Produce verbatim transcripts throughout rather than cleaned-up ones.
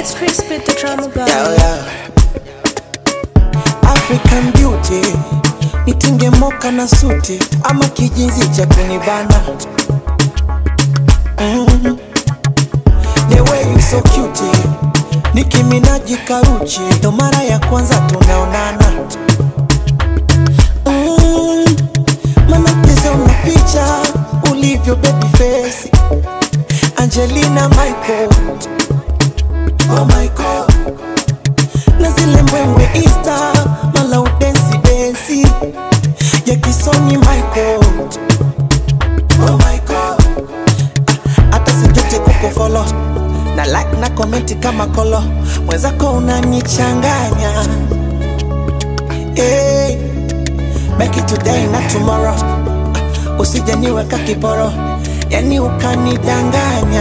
It's crispy the drama guy. Yeah, yeah. African beauty, nitinge moka na suti ama kijinzi cha kunibana. Mm. The way you so cute, Nicki Minaj Karuchi, ndo mara ya kwanza tunaonana. Mm. Mana pesa una picha, ulivyo baby face, Angelina Michael, oh my God. Na zile mbwembwe Insta, mala udensi densi, ya kisoni Michael, oh my God. Ata sijote kuko follow, na like na komenti kama kolo, mwenzako unanichanganya. Hey, make it today na tomorrow, usije niweka kiporo, yani ukanidanganya.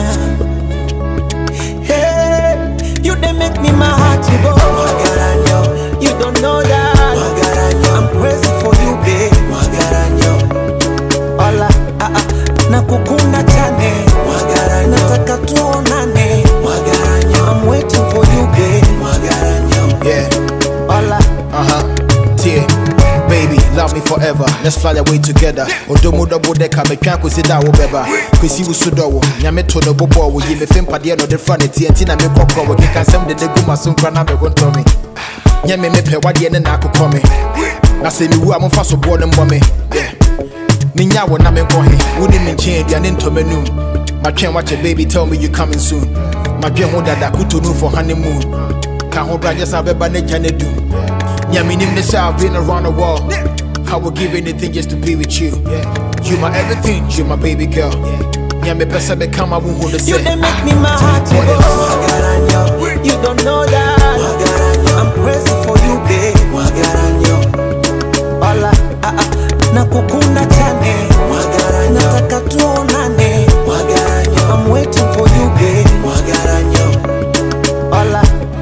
Hey, you dey make me my heart go. Magaranyo, you don't know that. Magaranyo, I'm crazy for you, babe. Magaranyo, hola, ah ah, nakukuna chane. Magaranyo, nataka tuonane. Magaranyo, I'm waiting for you, babe. Magaranyo, yeah, hola, uh huh, yeah. Baby, love me forever. Let's fly away together. Odomo double decker, me can't consider whatever. Cause you so do. Nyame to the bobo, we give a film padia no the front, T N T na me coco, we can send the guma soon crana me won't tell me. Nyame me pe wadi and I could come me. Na say me who I'm fast so born and mommy. Yeah. Minya wona me go he. Wouldn't mean change and into me noon. My train watch a baby tell me you coming soon. My dream hold that kuto no for honeymoon. Can't hold right just have a banana jane do. Yeah, me name the I've been around the world. I would give anything just to be with you. You my everything, you my baby girl. Yeah, me best I become I won't hold the you they make me my heart go. Magaranyo, you don't know that. Magaranyo, I'm crazy for you, babe. Magaranyo, hola, ah ah, nakukuna chane. Magaranyo, nataka tuonane. Magaranyo, I'm waiting for you, babe. Magaranyo, hola.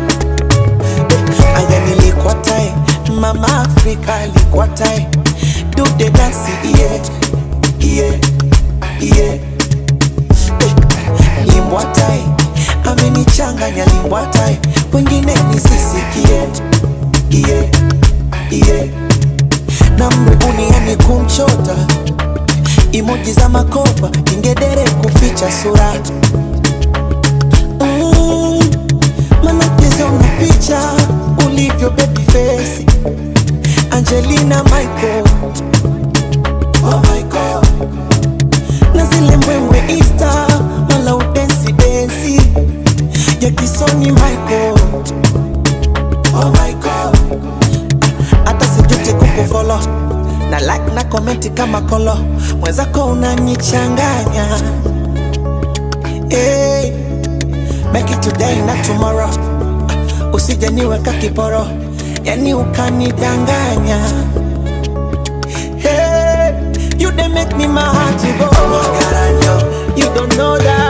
Aya nilikuwa tai, Mama Africa ilikuwa tai. Do the dance, yeah, yeah, yeah. Limbwa tai, amenichanganya limbwa tai. Wengine nisisikie, yeah, yeah. Na mbuni yani kumchota, emoji za makopa, ingedere kuficha sura. Mm, mana pesa una picha, ulivyo baby face, Angelina Michael, oh my God. Na zile mbwembwe Insta, mala udensi densi, ya kisoni Michael, oh my God. Ata sijote kuko follow, na like na komenti kama kolo, mwenzako unanichanganya. Hey, make it today na tomorrow, usije niweka kiporo, yani ukanidanganya. Hey, you they make me my heart go. Magaranyo, you don't know that.